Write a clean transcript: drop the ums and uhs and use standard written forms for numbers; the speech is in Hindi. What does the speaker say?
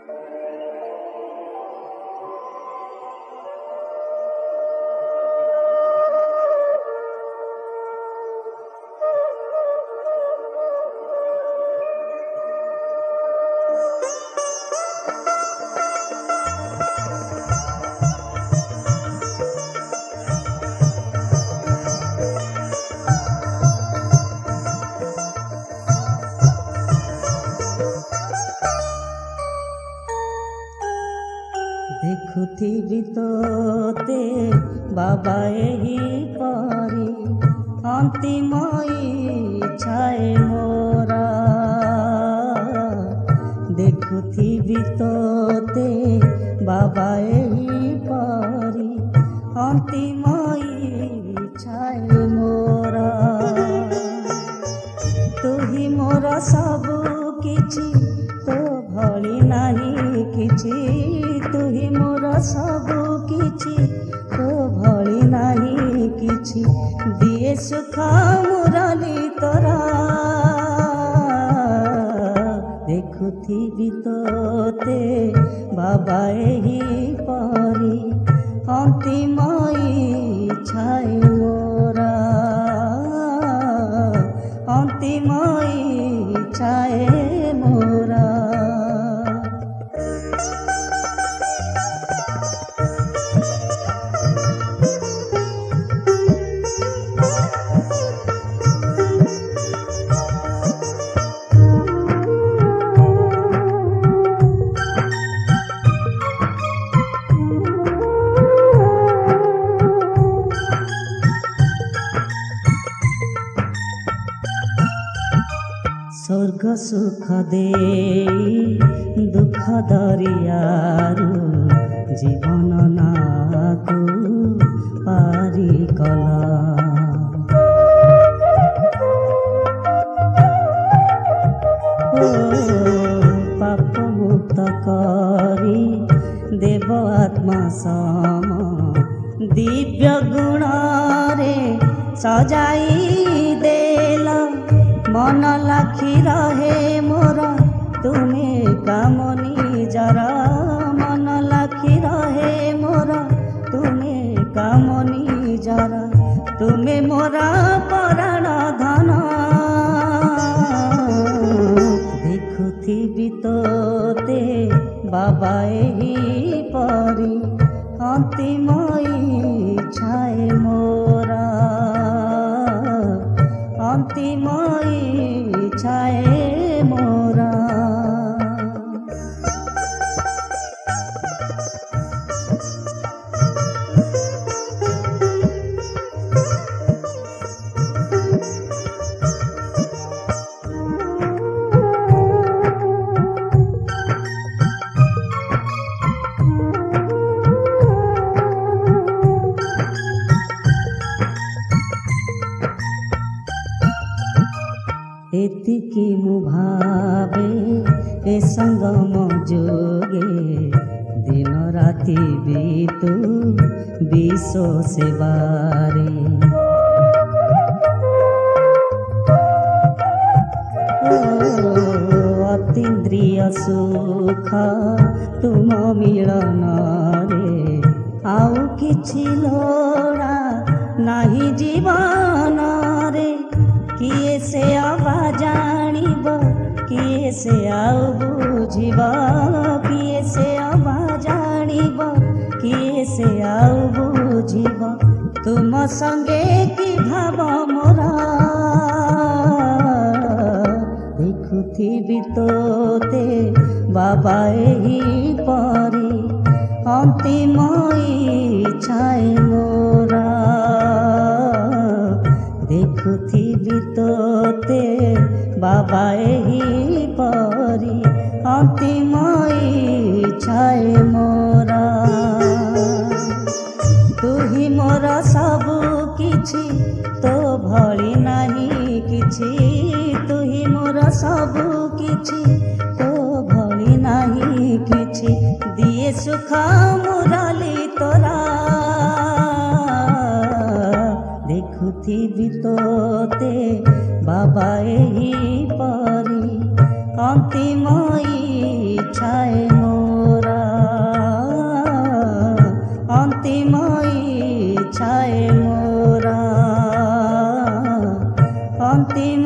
ଦେଖୁଥିବି ତୋତେ ବାବା ଏହି ପରି ଅନ୍ତିମ ଇଚ୍ଛାଏ ମୋରା। ଦେଖୁଥିବି ତୋତେ ବାବା ଏହି ପରି ଅନ୍ତିମ ଇଚ୍ଛାଏ ମୋରା। ତୁ ହିଁ ମୋର ସବୁ କିଛି, ତୋ ଭଳି ନାହିଁ କିଛି। ତୁ ହିଁ ମୋର ସବୁ କିଛି, ତୋ ଭଳି ନାହିଁ କିଛି। ଦିଏ ସୁଖ ମୁରଲି ତୋରା। ଦେଖୁଥିବି ତୋତେ ବାବା ଏହି ପରି ଅନ୍ତିମ ଇଚ୍ଛାଏ ମୋରା। ଅନ୍ତିମ ଇଚ୍ଛାଏ ମୋରା। स्वर्ग सुख देई दुख दरियारू जीवन नाकू पारी कला। पाप मुक्त करी देव आत्मा सम दिव्य गुण रे सजाई देला। मन लाखी रहे मोरा तुमे कामनी जरा। मन लाखी रहे मोरा तुमे कामनी जरा। तुमे मोरा पराण धन। देखुथिबि तोते बाबा एही परी अन्तिम इच्छाए मोरा। अन्तिम इच्छाए मोरा। एतिकी मु भावे ए संगम जोगे दिन राति बीतु विश्व सेवारे। अतीन्द्रिय सुख तुम मिलन रे आउ किछि लोड़ा नाही जीवन रे। किए से आवा जानिब किए से आउ बुझिब। किए से आवा जानिब किए से आउ बुझिब। तुम संगे कि भाव मोरा। देखुथिबि तोते बाबा एही परी अन्तिम इच्छाए मोरा। देखुथिबि तोते बाबा एही परी अन्तिम इच्छाए मोरा। तू ही मोर सबु किछि, तो भଳି नाही किछि। तू ही मोर सबु किछि, तो भଳି नाही किछि। दिए सुख मुरली तोरा। देखुथिबि तोते बाबा एही परी अन्तिम इच्छाए मोरा। अन्तिम इच्छाए मोरा अन्तिम